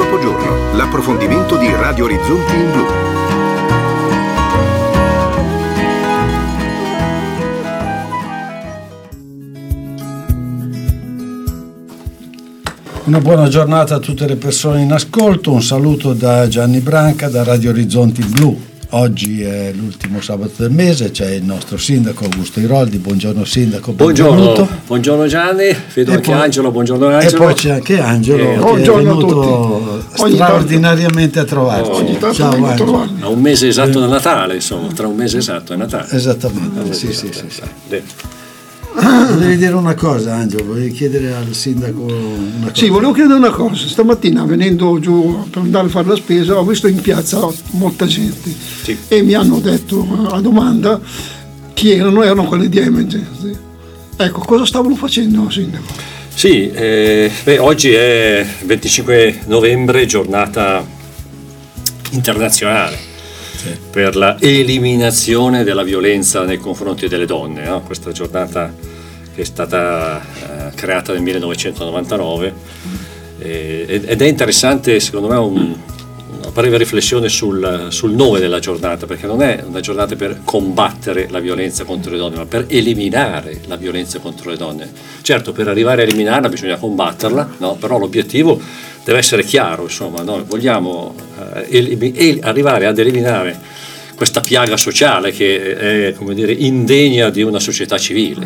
dopo giorno, l'approfondimento di Radio Orizzonti in Blu. Una buona giornata a tutte le persone in ascolto, un saluto da Gianni Branca da Radio Orizzonti Blu. Oggi è l'ultimo sabato del mese, c'è il nostro sindaco Augusto Iroldi. Buongiorno sindaco, benvenuto. Buongiorno Gianni, vedo anche Angelo, buongiorno Angelo. E poi c'è anche Angelo che è venuto straordinariamente a trovarci. Ciao Angelo. A un mese esatto da Natale, insomma, tra un mese esatto è Natale. Esattamente, sì. Volevi dire una cosa, Angelo? Volevi chiedere al sindaco una cosa? Sì, volevo chiedere una cosa. Stamattina venendo giù per andare a fare la spesa ho visto in piazza molta gente e mi hanno detto a domanda chi erano quelli di Emergency. Ecco, cosa stavano facendo, sindaco? Sì, oggi è 25 novembre, giornata internazionale per la eliminazione della violenza nei confronti delle donne, no? Questa giornata che è stata creata nel 1999 ed è interessante, secondo me, una breve riflessione sul nome della giornata, perché non è una giornata per combattere la violenza contro le donne, ma per eliminare la violenza contro le donne. Certo, per arrivare a eliminarla bisogna combatterla, no? Però l'obiettivo deve essere chiaro, insomma, noi vogliamo arrivare ad eliminare questa piaga sociale che è, come dire, indegna di una società civile,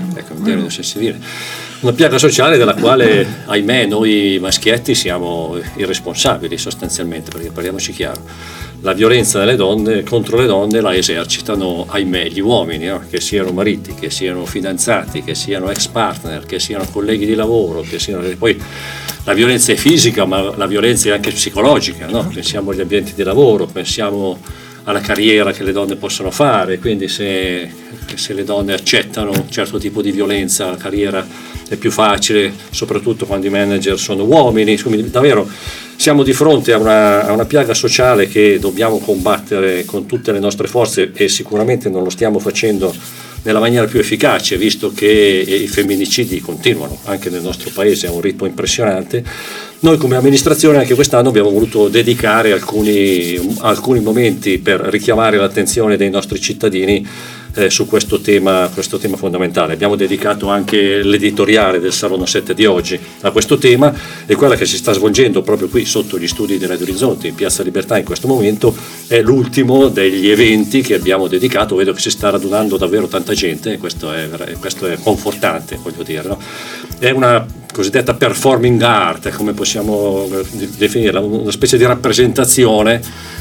una piaga sociale della quale, ahimè, noi maschietti siamo i responsabili sostanzialmente, perché parliamoci chiaro, la violenza delle donne contro le donne la esercitano, ahimè, gli uomini, no? Che siano mariti, che siano fidanzati, che siano ex partner, che siano colleghi di lavoro, che siano poi la violenza è fisica, ma la violenza è anche psicologica, no? Pensiamo agli ambienti di lavoro, pensiamo alla carriera che le donne possono fare, quindi se le donne accettano un certo tipo di violenza la carriera è più facile, soprattutto quando i manager sono uomini. Quindi davvero siamo di fronte a una piaga sociale che dobbiamo combattere con tutte le nostre forze e sicuramente non lo stiamo facendo nella maniera più efficace, visto che i femminicidi continuano anche nel nostro paese a un ritmo impressionante. Noi come amministrazione anche quest'anno abbiamo voluto dedicare alcuni momenti per richiamare l'attenzione dei nostri cittadini su questo tema fondamentale. Abbiamo dedicato anche l'editoriale del Salone 7 di oggi a questo tema, e quella che si sta svolgendo proprio qui sotto gli studi di Radio Orizzonti in Piazza Libertà in questo momento è l'ultimo degli eventi che abbiamo dedicato. Vedo che si sta radunando davvero tanta gente, e questo è confortante, voglio dire, no? È una cosiddetta performing art, come possiamo definirla, una specie di rappresentazione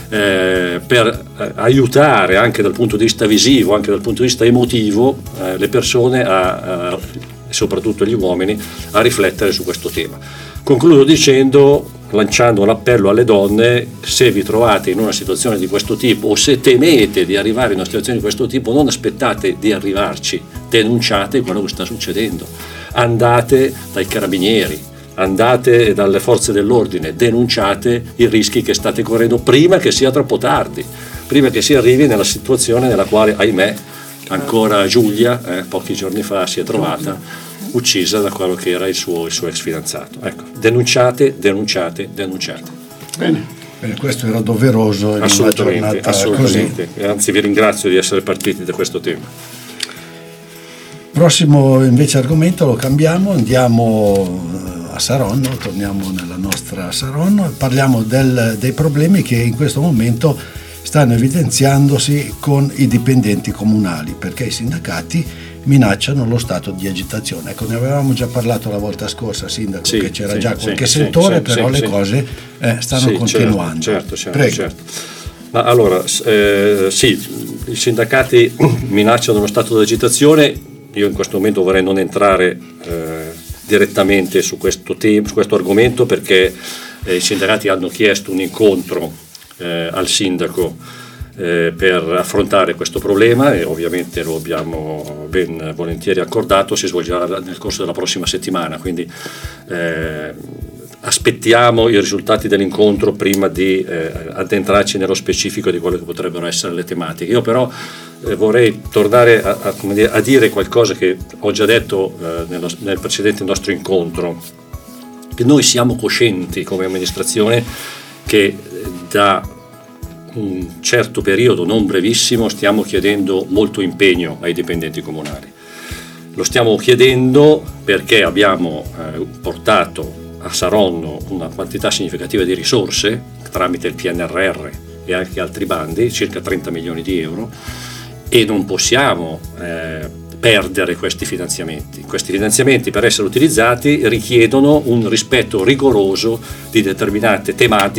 per aiutare anche dal punto di vista visivo, anche dal punto di vista emotivo, le persone soprattutto gli uomini, a riflettere su questo tema. Concludo lanciando un appello alle donne: se vi trovate in una situazione di questo tipo o se temete di arrivare in una situazione di questo tipo, non aspettate di arrivarci, denunciate quello che sta succedendo, andate dai carabinieri, andate dalle forze dell'ordine, denunciate i rischi che state correndo prima che sia troppo tardi, prima che si arrivi nella situazione nella quale, ahimè, ancora Giulia pochi giorni fa si è trovata uccisa da quello che era il suo ex fidanzato. Ecco, denunciate. Bene, questo era doveroso in una giornata assolutamente. Così. Anzi, vi ringrazio di essere partiti da questo tema. Prossimo invece argomento lo cambiamo, andiamo a Saronno, torniamo nella nostra Saronno e parliamo dei problemi che in questo momento stanno evidenziandosi con i dipendenti comunali, perché i sindacati minacciano lo stato di agitazione. Ecco, ne avevamo già parlato la volta scorsa, sindaco, che c'era già qualche settore, però le cose stanno continuando. Certo. Ma allora, i sindacati minacciano lo stato di agitazione. Io in questo momento vorrei non entrare direttamente su questo argomento, perché i sindacati hanno chiesto un incontro al sindaco per affrontare questo problema, e ovviamente lo abbiamo ben volentieri accordato. Si svolgerà nel corso della prossima settimana, quindi aspettiamo i risultati dell'incontro prima di addentrarci nello specifico di quelle che potrebbero essere le tematiche. Io però vorrei tornare a dire qualcosa che ho già detto nel precedente nostro incontro, che noi siamo coscienti come amministrazione che da un certo periodo, non brevissimo, stiamo chiedendo molto impegno ai dipendenti comunali. Lo stiamo chiedendo perché abbiamo portato a Saronno una quantità significativa di risorse tramite il PNRR e anche altri bandi, circa 30 milioni di euro, e non possiamo perdere questi finanziamenti. Questi finanziamenti, per essere utilizzati, richiedono un rispetto rigoroso di determinati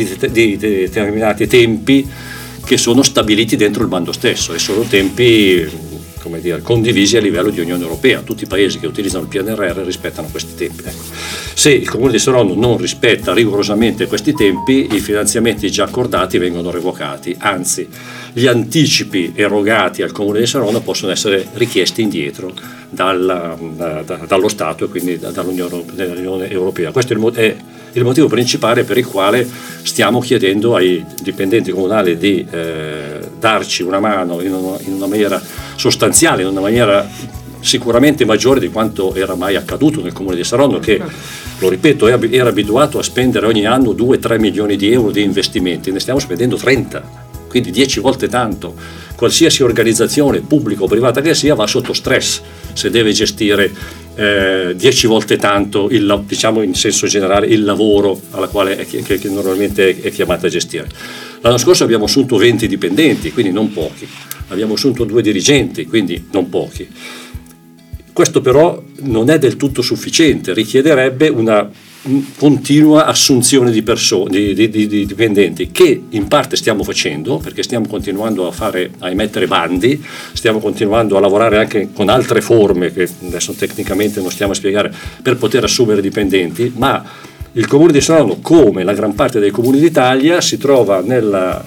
tempi che sono stabiliti dentro il bando stesso, e sono tempi condivisi a livello di Unione Europea. Tutti i paesi che utilizzano il PNRR rispettano questi tempi. Se il Comune di Saronno non rispetta rigorosamente questi tempi, i finanziamenti già accordati vengono revocati, anzi gli anticipi erogati al Comune di Saronno possono essere richiesti indietro dallo Stato e quindi dall'Unione Europea. Questo è il motivo principale per il quale stiamo chiedendo ai dipendenti comunali di darci una mano in una maniera sostanziale, in una maniera sicuramente maggiore di quanto era mai accaduto nel Comune di Saronno, che, lo ripeto, era abituato a spendere ogni anno 2-3 milioni di euro di investimenti. Ne stiamo spendendo 30, quindi 10 volte tanto. Qualsiasi organizzazione pubblica o privata che sia va sotto stress se deve gestire 10 volte tanto, diciamo in senso generale, il lavoro alla quale che normalmente è chiamata a gestire. L'anno scorso abbiamo assunto 20 dipendenti, quindi non pochi. Abbiamo assunto 2 dirigenti, quindi non pochi. Questo però non è del tutto sufficiente, richiederebbe una continua assunzione di dipendenti, che in parte stiamo facendo, perché stiamo continuando a emettere bandi, stiamo continuando a lavorare anche con altre forme che adesso tecnicamente non stiamo a spiegare, per poter assumere dipendenti, ma il Comune di Saronno, come la gran parte dei comuni d'Italia, si trova nella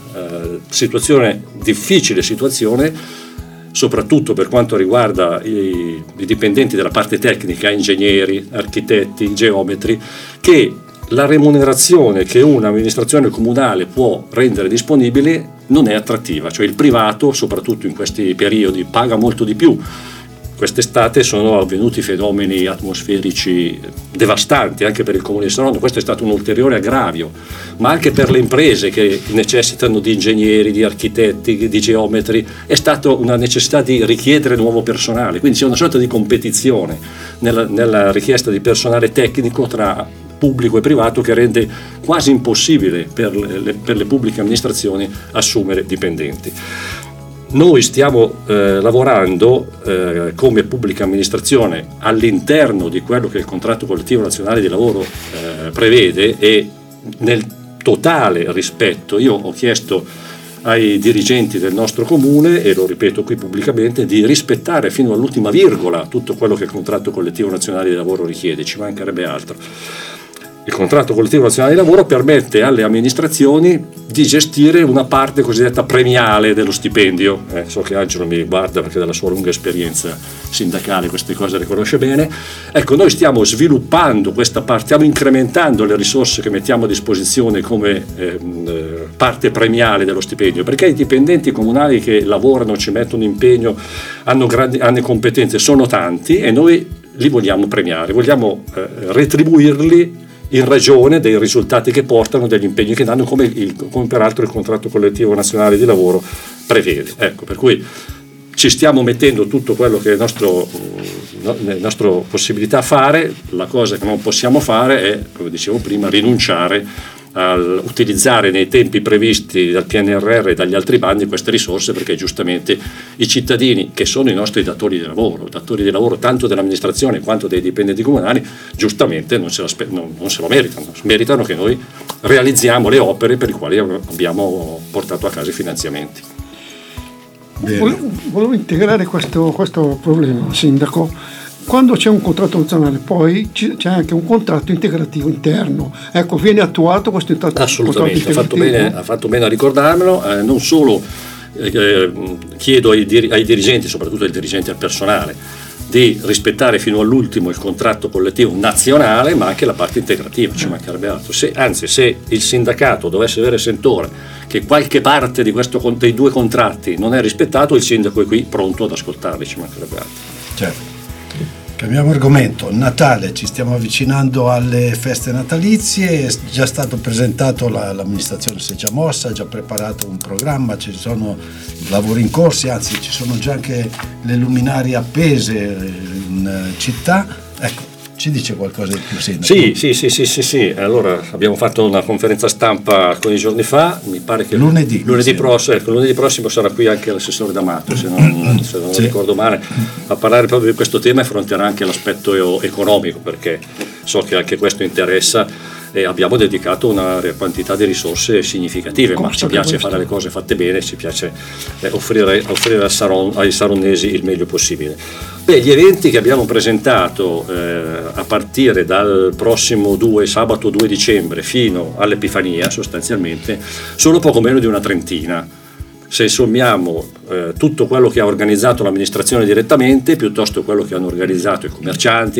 difficile situazione, soprattutto per quanto riguarda i dipendenti della parte tecnica, ingegneri, architetti, geometri, che la remunerazione che un'amministrazione comunale può rendere disponibile non è attrattiva, cioè il privato, soprattutto in questi periodi, paga molto di più. Quest'estate sono avvenuti fenomeni atmosferici devastanti anche per il Comune di Saronno. Questo è stato un ulteriore aggravio, ma anche per le imprese che necessitano di ingegneri, di architetti, di geometri. È stata una necessità di richiedere nuovo personale, quindi c'è una sorta di competizione nella richiesta di personale tecnico tra pubblico e privato, che rende quasi impossibile per le pubbliche amministrazioni assumere dipendenti. Noi stiamo lavorando come pubblica amministrazione all'interno di quello che il contratto collettivo nazionale di lavoro prevede, e nel totale rispetto. Io ho chiesto ai dirigenti del nostro comune, e lo ripeto qui pubblicamente, di rispettare fino all'ultima virgola tutto quello che il contratto collettivo nazionale di lavoro richiede, ci mancherebbe altro. Il contratto collettivo nazionale di lavoro permette alle amministrazioni di gestire una parte cosiddetta premiale dello stipendio. So che Angelo mi guarda perché dalla sua lunga esperienza sindacale queste cose le conosce bene. Ecco, noi stiamo sviluppando questa parte, stiamo incrementando le risorse che mettiamo a disposizione come parte premiale dello stipendio, perché i dipendenti comunali che lavorano, ci mettono impegno, hanno competenze, sono tanti, e noi li vogliamo premiare, vogliamo retribuirli in ragione dei risultati che portano, degli impegni che danno, come peraltro il contratto collettivo nazionale di lavoro prevede. Ecco, per cui ci stiamo mettendo tutto quello che è le nostre possibilità a fare. La cosa che non possiamo fare è, come dicevo prima, rinunciare a utilizzare nei tempi previsti dal PNRR e dagli altri bandi queste risorse, perché giustamente i cittadini, che sono i nostri datori di lavoro tanto dell'amministrazione quanto dei dipendenti comunali, giustamente non se lo meritano che noi realizziamo le opere per le quali abbiamo portato a casa i finanziamenti. Volevo integrare questo problema, Sindaco. Quando c'è un contratto nazionale, poi c'è anche un contratto integrativo interno. Ecco, viene attuato questo assolutamente, ha fatto bene a ricordarmelo. Non solo chiedo ai dirigenti, soprattutto ai dirigenti al personale, di rispettare fino all'ultimo il contratto collettivo nazionale, ma anche la parte integrativa, ci mancherebbe altro. Se il sindacato dovesse avere sentore che qualche parte dei 2 contratti non è rispettato, il sindaco è qui pronto ad ascoltarli, ci mancherebbe altro. Certo. Cambiamo argomento. Natale, ci stiamo avvicinando alle feste natalizie, è già stato presentato, l'amministrazione si è già mossa, ha già preparato un programma, ci sono lavori in corso, anzi ci sono già anche le luminarie appese in città. Ecco, ci dice qualcosa di più, Sindaco? Sì. Allora, abbiamo fatto una conferenza stampa alcuni giorni fa, mi pare che lunedì prossimo sarà qui anche l'assessore D'Amato, se non ricordo male, a parlare proprio di questo tema e affronterà anche l'aspetto economico, perché so che anche questo interessa e abbiamo dedicato una quantità di risorse significative, ma ci piace fare le cose fatte bene, ci piace offrire ai saronnesi il meglio possibile. Gli eventi che abbiamo presentato a partire dal prossimo sabato 2 dicembre fino all'Epifania sostanzialmente sono poco meno di una trentina. Se sommiamo tutto quello che ha organizzato l'amministrazione direttamente, piuttosto quello che hanno organizzato i commercianti,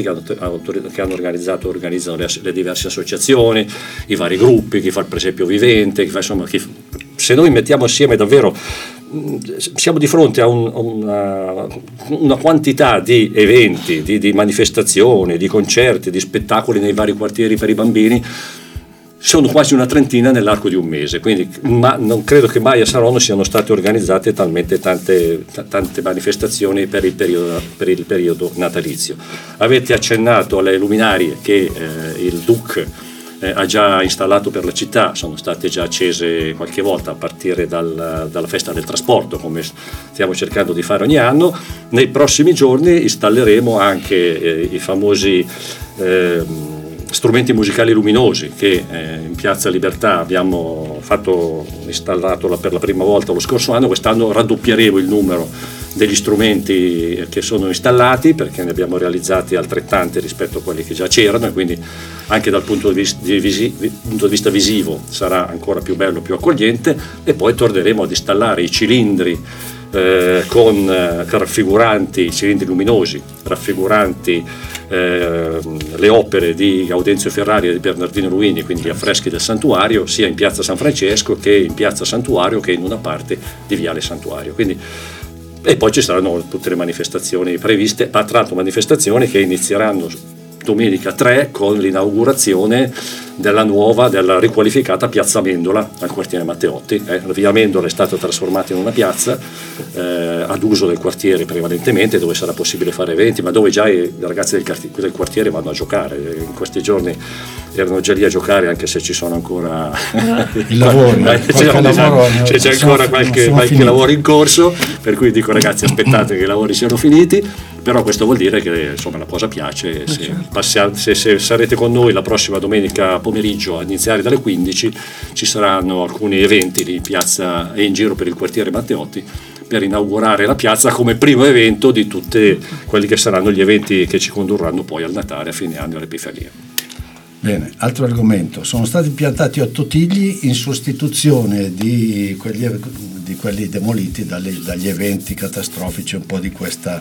organizzano le diverse associazioni, i vari gruppi, chi fa il presepio vivente, se noi mettiamo assieme davvero, siamo di fronte a una quantità di eventi, di manifestazioni, di concerti, di spettacoli nei vari quartieri per i bambini. Sono quasi una trentina nell'arco di un mese, quindi non credo che mai a Saronno siano state organizzate talmente tante manifestazioni per il periodo natalizio. Avete accennato alle luminarie che il DUC ha già installato per la città, sono state già accese qualche volta a partire dalla festa del trasporto, come stiamo cercando di fare ogni anno. Nei prossimi giorni installeremo anche i famosi strumenti musicali luminosi che in Piazza Libertà abbiamo installato per la prima volta lo scorso anno. Quest'anno raddoppieremo il numero degli strumenti che sono installati, perché ne abbiamo realizzati altrettanti rispetto a quelli che già c'erano, e quindi anche dal punto di vista visivo sarà ancora più bello, più accogliente. E poi torneremo ad installare i cilindri raffiguranti, cilindri luminosi raffiguranti le opere di Gaudenzio Ferrari e di Bernardino Luini, quindi gli affreschi del santuario, sia in piazza San Francesco che in piazza Santuario che in una parte di viale Santuario. E poi ci saranno tutte le manifestazioni previste, tra l'altro manifestazioni che inizieranno domenica 3 con l'inaugurazione della riqualificata Piazza Amendola al quartiere Matteotti. La via Amendola è stata trasformata in una piazza ad uso del quartiere prevalentemente, dove sarà possibile fare eventi, ma dove già i ragazzi del quartiere vanno a giocare. In questi giorni erano già lì a giocare, anche se ci sono ancora il lavoro, c'è ancora qualche lavoro in corso, per cui dico ragazzi aspettate che i lavori siano finiti, però questo vuol dire che insomma la cosa piace. Se sarete con noi la prossima domenica pomeriggio a iniziare dalle 15 ci saranno alcuni eventi in piazza e in giro per il quartiere Matteotti per inaugurare la piazza come primo evento di tutti quelli che saranno gli eventi che ci condurranno poi al Natale, a fine anno e all'Epifania. Bene, altro argomento. Sono stati piantati 8 tigli in sostituzione di quelli demoliti dagli eventi catastrofici un po' di questa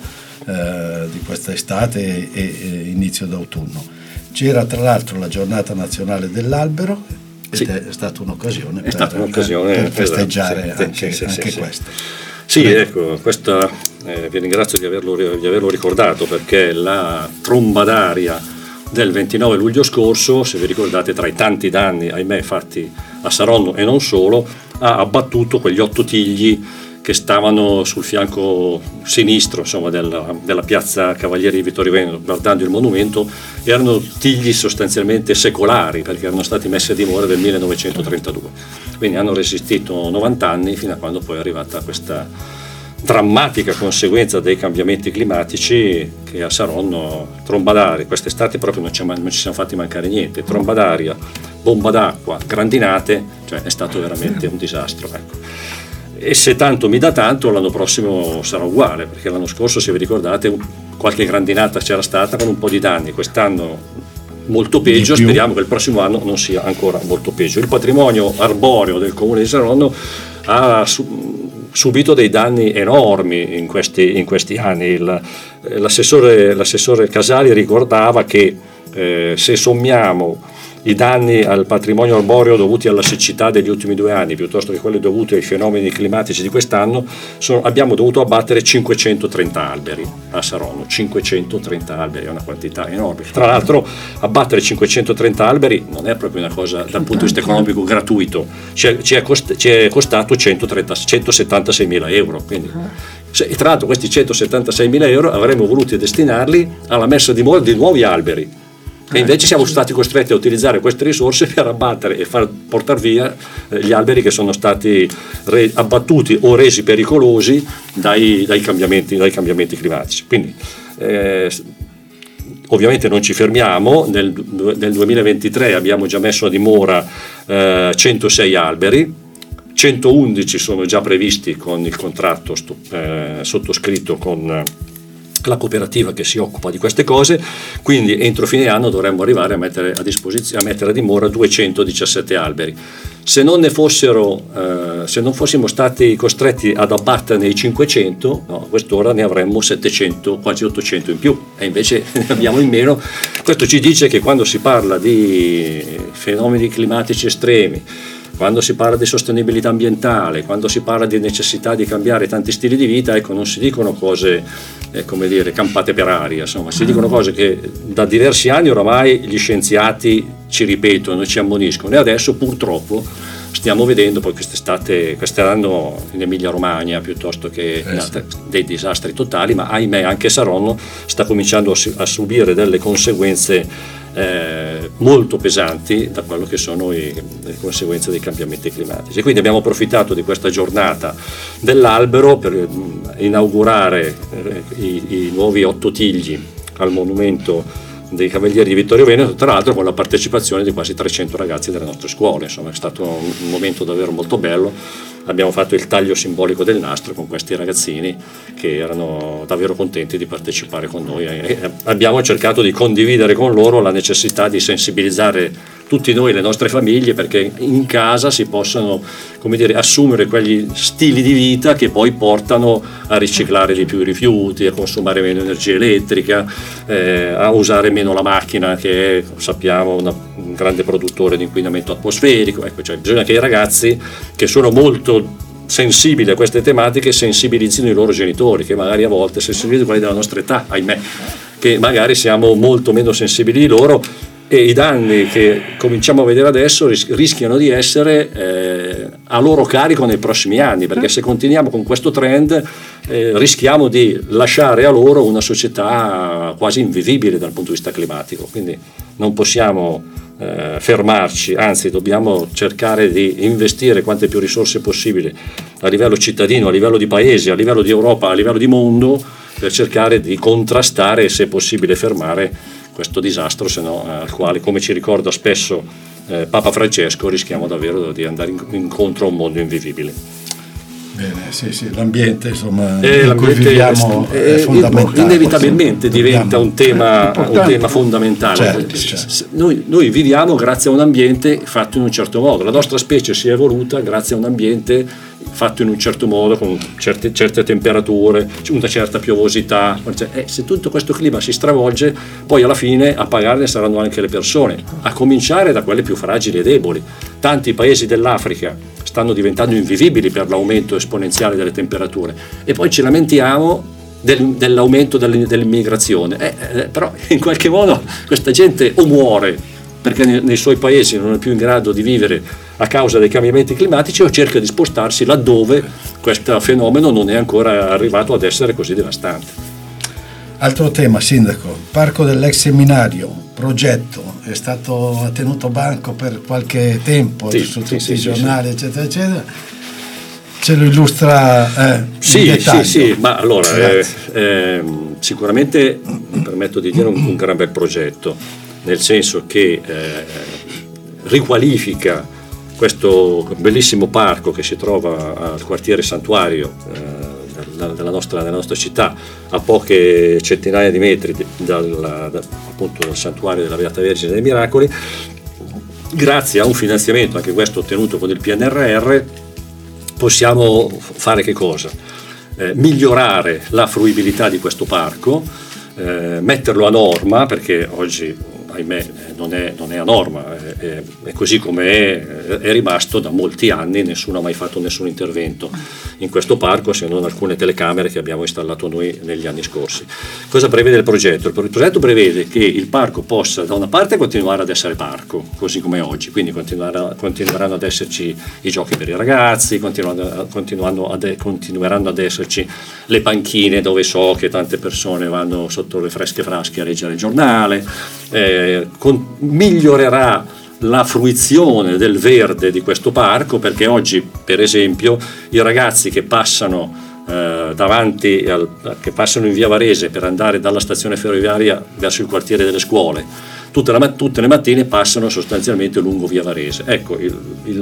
estate e inizio d'autunno. C'era tra l'altro la giornata nazionale dell'albero ed è stata un'occasione per festeggiare anche questo. Sì, ecco, questa vi ringrazio di averlo ricordato, perché la tromba d'aria del 29 luglio scorso, se vi ricordate, tra i tanti danni ahimè fatti a Saronno e non solo, ha abbattuto quegli 8 tigli che stavano sul fianco sinistro, insomma, della piazza Cavalieri di Vittorio Veneto, guardando il monumento. Erano tigli sostanzialmente secolari, perché erano stati messi a dimora del 1932, quindi hanno resistito 90 anni fino a quando poi è arrivata questa drammatica conseguenza dei cambiamenti climatici, che a Saronno tromba d'aria, quest'estate proprio non ci siamo fatti mancare niente, tromba d'aria, bomba d'acqua, grandinate, cioè è stato veramente un disastro, ecco. E se tanto mi dà tanto, l'anno prossimo sarà uguale, perché l'anno scorso, se vi ricordate, qualche grandinata c'era stata con un po' di danni, quest'anno molto peggio, speriamo che il prossimo anno non sia ancora molto peggio. Il patrimonio arboreo del comune di Saronno ha subito dei danni enormi in questi anni. L'assessore Casali ricordava che se sommiamo i danni al patrimonio arboreo dovuti alla siccità degli ultimi 2 anni piuttosto che quelli dovuti ai fenomeni climatici di quest'anno, abbiamo dovuto abbattere 530 alberi a Saronno. 530 alberi è una quantità enorme. Tra l'altro abbattere 530 alberi non è proprio una cosa dal punto di vista economico gratuito, ci è costato 176.000 euro, quindi e tra l'altro questi 176.000 euro avremmo voluto destinarli alla messa a dimora di nuovi alberi, e invece siamo stati costretti a utilizzare queste risorse per abbattere e far portare via gli alberi che sono stati abbattuti o resi pericolosi dai cambiamenti climatici. Quindi ovviamente non ci fermiamo. Nel 2023 abbiamo già messo a dimora 106 alberi, 111 sono già previsti con il contratto sottoscritto con la cooperativa che si occupa di queste cose, quindi entro fine anno dovremmo arrivare a mettere a dimora 217 alberi. Se non fossimo stati costretti ad abbatterne i 500, a quest'ora ne avremmo 700, quasi 800 in più, e invece ne abbiamo in meno. Questo ci dice che quando si parla di fenomeni climatici estremi, quando si parla di sostenibilità ambientale, quando si parla di necessità di cambiare tanti stili di vita, ecco, non si dicono cose campate per aria, insomma, si dicono cose che da diversi anni oramai gli scienziati ci ripetono e ci ammoniscono, e adesso purtroppo stiamo vedendo poi quest'anno in Emilia Romagna piuttosto che dei disastri totali, ma ahimè anche Saronno sta cominciando a subire delle conseguenze molto pesanti da quello che sono le conseguenze dei cambiamenti climatici. E quindi abbiamo approfittato di questa giornata dell'albero per inaugurare i nuovi 8 tigli al monumento dei Cavalieri di Vittorio Veneto, tra l'altro con la partecipazione di quasi 300 ragazzi delle nostre scuole. Insomma, è stato un momento davvero molto bello. Abbiamo fatto il taglio simbolico del nastro con questi ragazzini che erano davvero contenti di partecipare con noi, e abbiamo cercato di condividere con loro la necessità di sensibilizzare tutti noi, le nostre famiglie, perché in casa si possano, assumere quegli stili di vita che poi portano a riciclare di più i rifiuti, a consumare meno energia elettrica, a usare meno la macchina, che è, sappiamo, un grande produttore di inquinamento atmosferico. Ecco, cioè bisogna che i ragazzi, che sono molto sensibili a queste tematiche, sensibilizzino i loro genitori, che magari a volte sensibilizzano quelli della nostra età, ahimè, che magari siamo molto meno sensibili di loro, e i danni che cominciamo a vedere adesso rischiano di essere a loro carico nei prossimi anni, perché se continuiamo con questo trend rischiamo di lasciare a loro una società quasi invivibile dal punto di vista climatico. Quindi non possiamo fermarci, anzi dobbiamo cercare di investire quante più risorse possibile a livello cittadino, a livello di paese, a livello di Europa, a livello di mondo, per cercare di contrastare e se possibile fermare questo disastro, se no al quale, come ci ricorda spesso Papa Francesco, rischiamo davvero di andare incontro a un mondo invivibile. Bene, sì, l'ambiente, insomma, in cui viviamo è fondamentale. Inevitabilmente diventa un tema fondamentale. Certo. Noi viviamo grazie a un ambiente fatto in un certo modo, la nostra specie si è evoluta grazie a un ambiente fatto in un certo modo, con certe temperature, una certa piovosità. Se tutto questo clima si stravolge, poi alla fine a pagarne saranno anche le persone, a cominciare da quelle più fragili e deboli. Tanti paesi dell'Africa stanno diventando invivibili per l'aumento esponenziale delle temperature, e poi ci lamentiamo dell'aumento dell'immigrazione, però in qualche modo questa gente o muore perché nei suoi paesi non è più in grado di vivere a causa dei cambiamenti climatici, o cerca di spostarsi laddove questo fenomeno non è ancora arrivato ad essere così devastante. Altro tema, Sindaco, Parco dell'ex seminario, progetto, è stato tenuto banco per qualche tempo su tutti i giornali, eccetera, eccetera. Ce lo illustra in dettaglio. Sì, ma allora sicuramente mi permetto di dire un gran bel progetto, nel senso che riqualifica questo bellissimo parco che si trova al quartiere Santuario della nostra città, a poche centinaia di metri appunto dal santuario della Beata Vergine dei Miracoli. Grazie a un finanziamento, anche questo ottenuto con il PNRR, possiamo fare che cosa? Migliorare la fruibilità di questo parco, metterlo a norma, perché oggi ahimè non è a norma, è così come è rimasto da molti anni. Nessuno ha mai fatto nessun intervento in questo parco, se non alcune telecamere che abbiamo installato noi negli anni scorsi. Cosa prevede il progetto? Il progetto prevede che il parco possa da una parte continuare ad essere parco, così come oggi, quindi continueranno ad esserci i giochi per i ragazzi, continueranno ad esserci le panchine dove so che tante persone vanno sotto le fresche frasche a leggere il giornale, migliorerà la fruizione del verde di questo parco, perché oggi per esempio i ragazzi che passano che passano in via Varese per andare dalla stazione ferroviaria verso il quartiere delle scuole, tutte le mattine passano sostanzialmente lungo via Varese. Ecco, il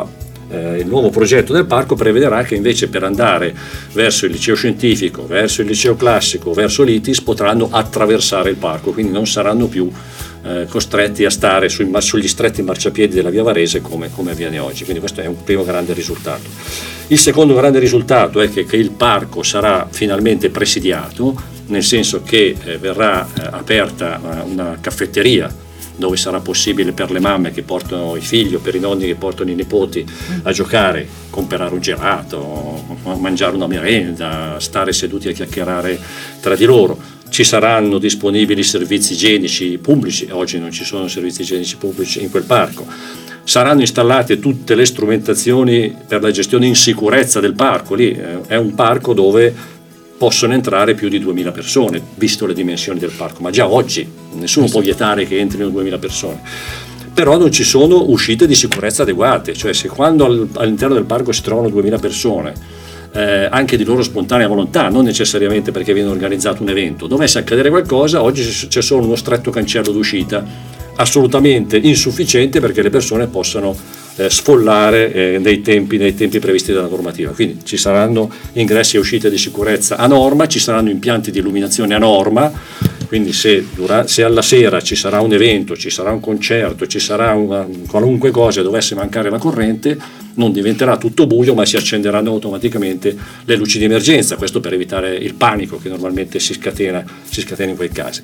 nuovo progetto del parco prevederà che invece per andare verso il liceo scientifico, verso il liceo classico, verso l'ITIS potranno attraversare il parco, quindi non saranno più costretti a stare sugli stretti marciapiedi della via Varese come avviene oggi. Quindi questo è un primo grande risultato. Il secondo grande risultato è che il parco sarà finalmente presidiato, nel senso che verrà aperta una caffetteria dove sarà possibile per le mamme che portano i figli o per i nonni che portano i nipoti a giocare, comprare un gelato, mangiare una merenda, stare seduti a chiacchierare tra di loro. Ci saranno disponibili servizi igienici pubblici, oggi non ci sono servizi igienici pubblici in quel parco. Saranno installate tutte le strumentazioni per la gestione in sicurezza del parco. Lì è un parco dove possono entrare più di 2000 persone, visto le dimensioni del parco, ma già oggi nessuno può vietare che entrino 2000 persone. Però non ci sono uscite di sicurezza adeguate, cioè se quando all'interno del parco si trovano 2000 persone, anche di loro spontanea volontà, non necessariamente perché viene organizzato un evento, dovesse accadere qualcosa, oggi c'è solo uno stretto cancello d'uscita assolutamente insufficiente perché le persone possano sfollare nei tempi previsti dalla normativa. Quindi ci saranno ingressi e uscite di sicurezza a norma, ci saranno impianti di illuminazione a norma, quindi se alla sera ci sarà un evento, ci sarà un concerto, ci sarà qualunque cosa e dovesse mancare la corrente, non diventerà tutto buio, ma si accenderanno automaticamente le luci di emergenza, questo per evitare il panico che normalmente si scatena in quei casi.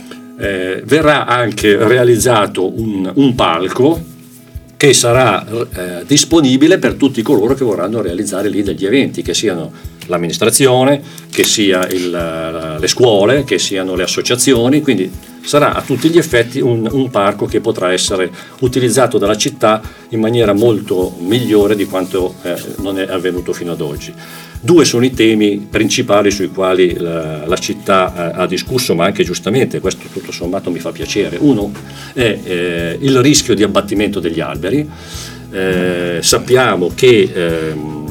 Verrà anche realizzato un palco che sarà disponibile per tutti coloro che vorranno realizzare lì degli eventi, che siano l'amministrazione, che sia le scuole, che siano le associazioni, quindi sarà a tutti gli effetti un parco che potrà essere utilizzato dalla città in maniera molto migliore di quanto non è avvenuto fino ad oggi. Due sono i temi principali sui quali la città ha discusso, ma anche giustamente, questo tutto sommato mi fa piacere. Uno è il rischio di abbattimento degli alberi. Sappiamo che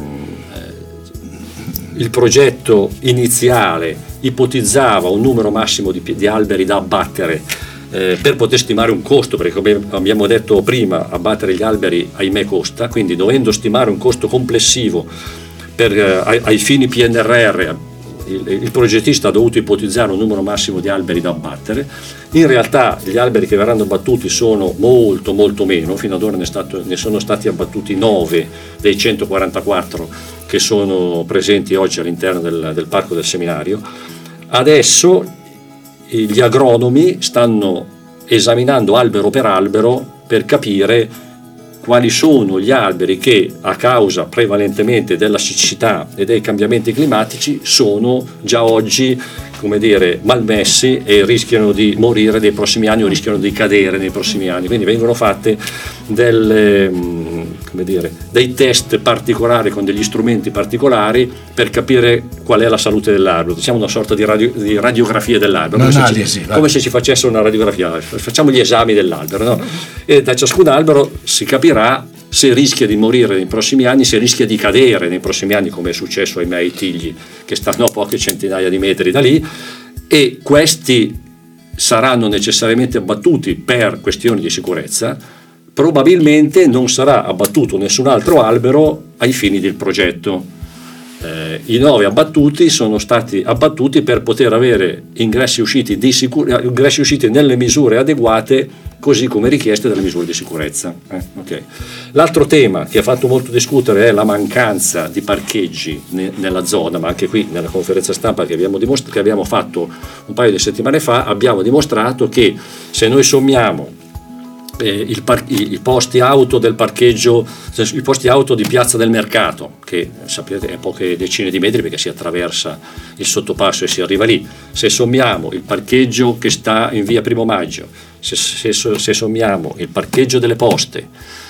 il progetto iniziale ipotizzava un numero massimo di alberi da abbattere per poter stimare un costo, perché come abbiamo detto prima, abbattere gli alberi ahimè costa, quindi dovendo stimare un costo complessivo ai fini PNRR, il progettista ha dovuto ipotizzare un numero massimo di alberi da abbattere. In realtà gli alberi che verranno abbattuti sono molto molto meno, fino ad ora ne sono stati abbattuti 9 dei 144 che sono presenti oggi all'interno del parco del seminario. Adesso gli agronomi stanno esaminando albero per albero per capire quali sono gli alberi che, a causa prevalentemente della siccità e dei cambiamenti climatici, sono già oggi, come dire, malmessi e rischiano di morire nei prossimi anni o rischiano di cadere nei prossimi anni. Quindi vengono fatte dei test particolari con degli strumenti particolari per capire qual è la salute dell'albero, diciamo una sorta di radiografia dell'albero, come se ci facesse una radiografia, facciamo gli esami dell'albero, no? E da ciascun albero si capirà se rischia di morire nei prossimi anni, se rischia di cadere nei prossimi anni, come è successo ai miei tigli che stanno a poche centinaia di metri da lì, e questi saranno necessariamente abbattuti per questioni di sicurezza. Probabilmente non sarà abbattuto nessun altro albero ai fini del progetto. I 9 abbattuti sono stati abbattuti per poter avere ingressi e usciti nelle misure adeguate così come richieste dalle misure di sicurezza. Okay. L'altro tema che ha fatto molto discutere è la mancanza di parcheggi nella zona, ma anche qui nella conferenza stampa che abbiamo fatto un paio di settimane fa abbiamo dimostrato che se noi sommiamo i posti auto del parcheggio, i posti auto di Piazza del Mercato, che sapete è poche decine di metri perché si attraversa il sottopasso e si arriva lì, se sommiamo il parcheggio che sta in via Primo Maggio, se sommiamo il parcheggio delle poste,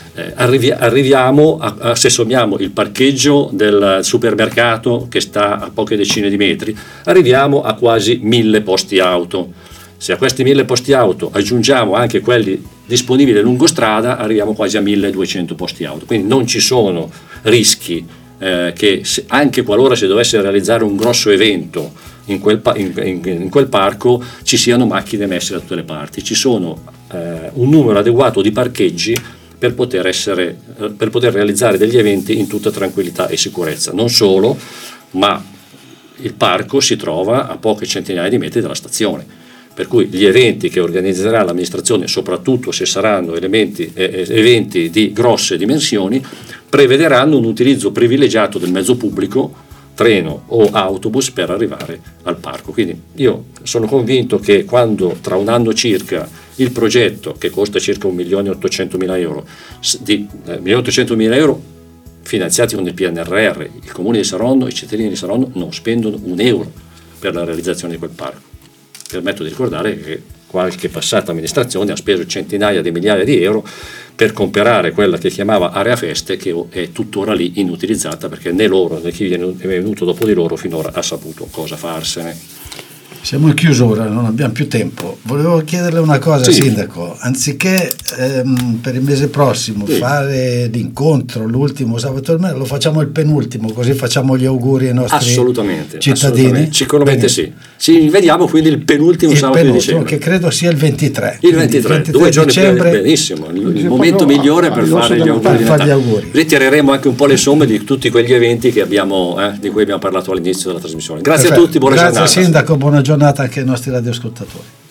arriviamo se sommiamo il parcheggio del supermercato che sta a poche decine di metri, arriviamo a quasi 1000 posti auto. Se a questi 1000 posti auto aggiungiamo anche quelli disponibili lungo strada, arriviamo quasi a 1200 posti auto. Quindi non ci sono rischi che anche qualora si dovesse realizzare un grosso evento in quel parco ci siano macchine messe da tutte le parti. Ci sono un numero adeguato di parcheggi per poter realizzare degli eventi in tutta tranquillità e sicurezza. Non solo, ma il parco si trova a poche centinaia di metri dalla stazione. Per cui gli eventi che organizzerà l'amministrazione, soprattutto se saranno eventi di grosse dimensioni, prevederanno un utilizzo privilegiato del mezzo pubblico, treno o autobus, per arrivare al parco. Quindi io sono convinto che quando tra un anno circa il progetto, che costa circa 1.800.000 euro, di 1.800.000 euro finanziati con il PNRR, il Comune di Saronno, i cittadini di Saronno non spendono un euro per la realizzazione di quel parco. Permetto di ricordare che qualche passata amministrazione ha speso centinaia di migliaia di euro per comprare quella che chiamava area feste, che è tuttora lì inutilizzata, perché né loro né chi è venuto dopo di loro finora ha saputo cosa farsene. Siamo in chiusura, non abbiamo più tempo. Volevo chiederle una cosa, sì. Sindaco, anziché per il mese prossimo fare l'incontro l'ultimo sabato del mese, lo facciamo il penultimo, così facciamo gli auguri ai nostri cittadini. Sicuramente sì. Ci vediamo quindi il penultimo sabato di dicembre, che credo sia il 23. Il 23 2 giorni dicembre, benissimo, il momento migliore per fare gli auguri. Ritireremo anche un po' le somme di tutti quegli eventi che abbiamo, di cui abbiamo parlato all'inizio della trasmissione. Grazie a tutti, buona giornata. Grazie Sindaco, buona giornata anche ai nostri radioascoltatori.